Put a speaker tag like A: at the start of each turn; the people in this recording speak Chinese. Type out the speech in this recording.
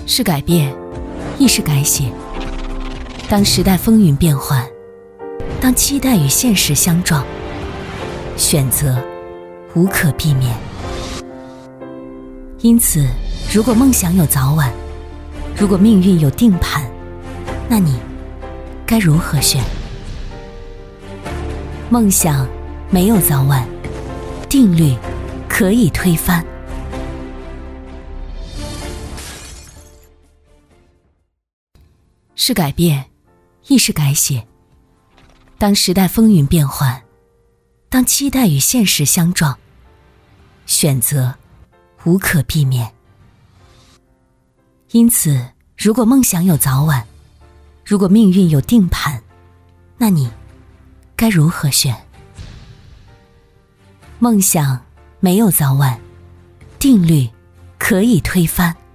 A: 是改变，亦是改写。当时代风云变幻，当期待与现实相撞，选择无可避免。因此，如果梦想有早晚，如果命运有定盘，那你该如何选？梦想没有早晚，定律可以推翻。是改变，亦是改写。当时代风云变幻，当期待与现实相撞，选择无可避免。因此，如果梦想有早晚，如果命运有定盘，那你该如何选？梦想没有早晚，定律可以推翻。